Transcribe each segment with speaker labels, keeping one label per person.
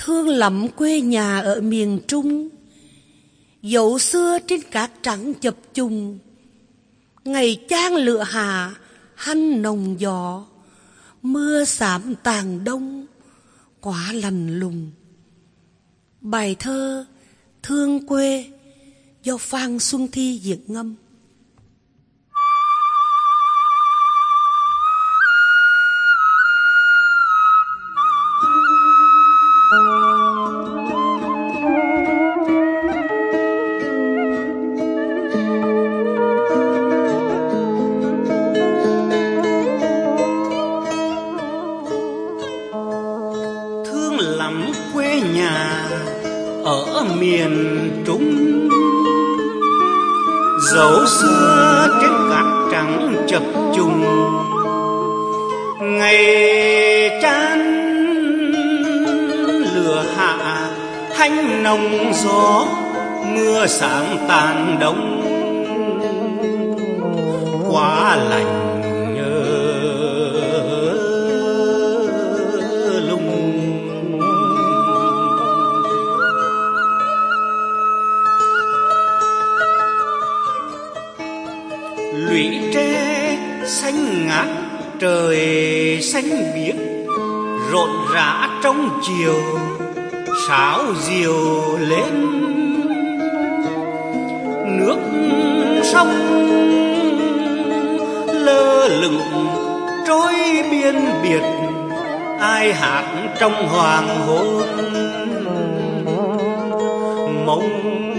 Speaker 1: Thương lắm quê nhà ở miền Trung, dấu xưa trên cát trắng chập trùng. Ngày chang lửa hạ hanh nồng gió, mưa xám tàng đông quá lạnh lùng. Bài thơ Thương quê do Phan Xuân Thi diễn ngâm.
Speaker 2: Lắm quê nhà ở miền Trung, dấu xưa trên cát trắng chập trùng. Ngày chan lửa hạ hanh nồng gió, mưa sáng tàn đông quá lạnh lũy tre xanh ngát, trời xanh biếc rộn rã trong chiều, sáo diều lên. Nước sông lơ lửng trôi biên biệt, ai hát trong hoàng hôn mong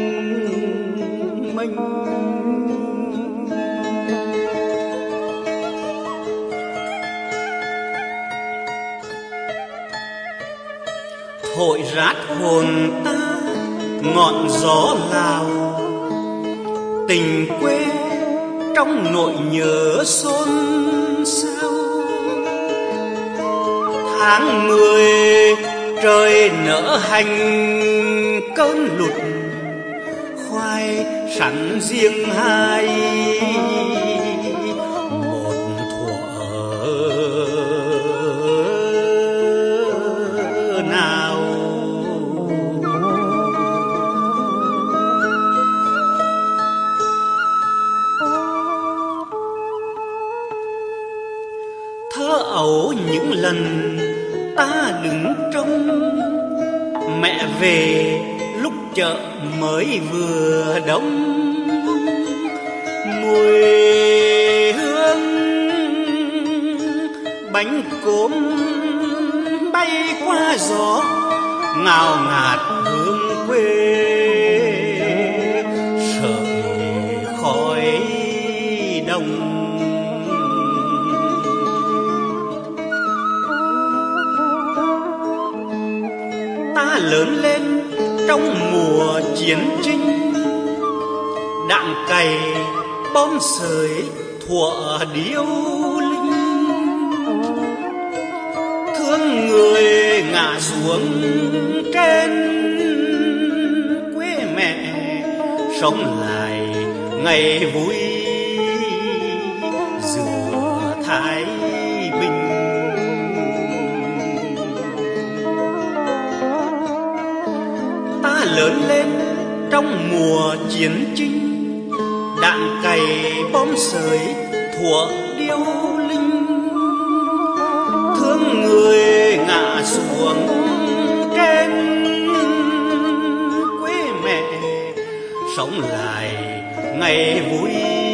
Speaker 2: mênh. Thổi rát hồn ta ngọn gió Lào, tình quê trong nỗi nhớ xôn xao. Tháng 10 trời nở hành cơn lụt, khoai sắn riêng hai thơ ấu. Những lần ta đứng trông mẹ về lúc chợ mới vừa đông, mùi hương bánh cốm bay qua gió, ngào ngạt hương quê sợi khói đồng. Ta lớn lên trong mùa chiến tranh, đạn cày bom sới thuở điêu linh. Thương người ngã xuống trên quê mẹ, sống lại ngày vui giữa Thái Bình. Ta lớn lên trong mùa chiến tranh, đạn cày bom sới thuở điêu linh. Thương người ngã xuống trên quê mẹ, sống lại ngày vui